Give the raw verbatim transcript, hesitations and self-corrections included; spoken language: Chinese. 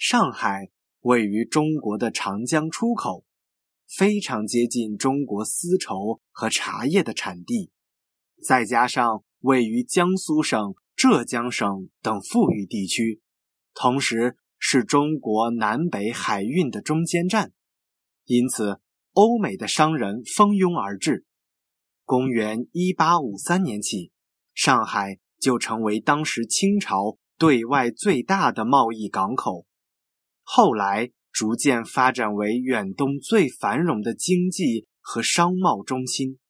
上海位于中国的长江出口，非常接近中国丝绸和茶叶的产地，再加上位于江苏省、浙江省等富裕地区，同时是中国南北海运的中间站，因此欧美的商人蜂拥而至。公元一八五三年起，上海就成为当时清朝对外最大的贸易港口，后来逐渐发展为远东最繁荣的经济和商贸中心。